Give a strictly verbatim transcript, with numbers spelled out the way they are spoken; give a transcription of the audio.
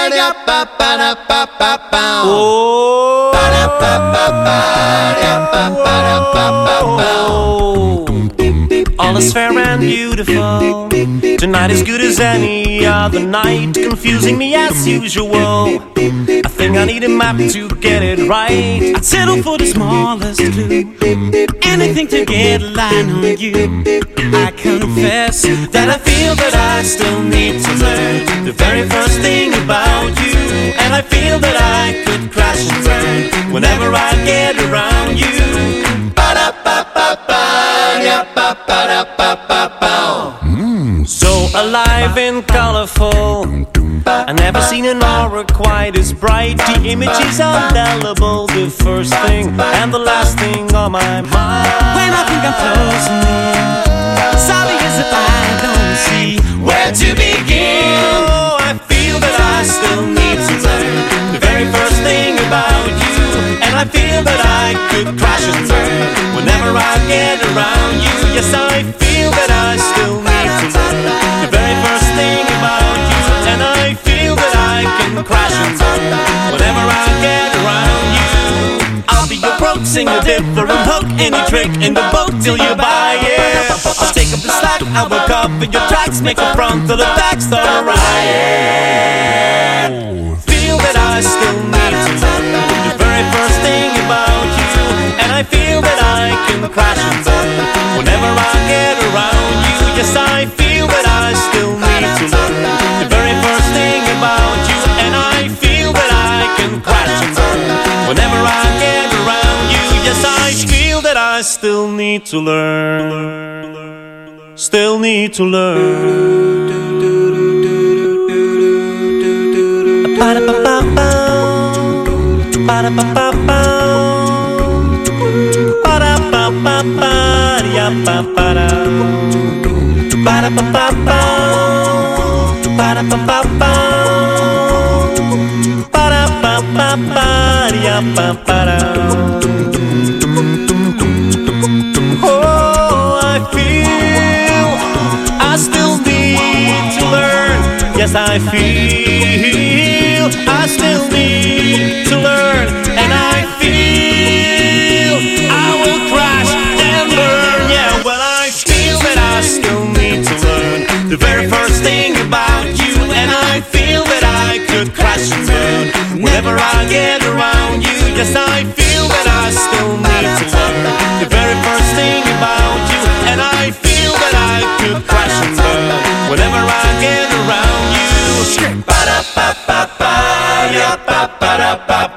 All is fair and beautiful. Tonight is good as any other night, confusing me as usual. I think I need a map to get it right. I'd settle for the smallest clue, anything to get a line on you. I confess that I feel that I still need to learn the very first thing about you. And I feel that I could crash and burn whenever I get around you. So alive and colorful, I never seen an aura quite as bright. The image is indelible, the first thing and the last thing on my mind. When I think I'm closing in, it's obvious that I don't see where to begin. Oh, I feel that I still need to learn the very first thing about you. And I feel that I could crash and burn whenever I get around you. Yes, I feel that I still need to learn the very first thing about you. And I feel that I can crash and burn whenever I get around you. I'll be your broke, sing a different hook, any trick in the boat till you buy it. I'll take up the slack, I will cover your tracks, make a front to the back, start a riot. Feel that I still need to learn the very first thing about you. And I feel that I can crash and burn whenever I get around you. Yes, I feel that I still need to learn the very first thing about you. And I feel that I can crash and burn whenever I get around you. Yes, I feel that I still need to learn, still need to learn. Ba-da-ba-ba-ba, ba-da-ba-ba-ba, ba-da-ba-ba-ba, ya-ba-ba-da, ba-da-ba-ba-ba, ba-da-ba-ba-ba, ba-da-ba-ba-ba, ya-ba-ba-da. Oh, I feel I still need to learn. Yes, I feel I still need to learn. And I feel I will crash and burn. Yeah, well, I feel that I still need to learn the very first thing about you. And I feel that I could crash and burn whenever I get around you. Yes, I feel that I still need to learn the very first thing about you. And I feel that I could crash and burn whenever I get around you. Ba-da-ba-ba-ba, ya-ba-ba-da-ba.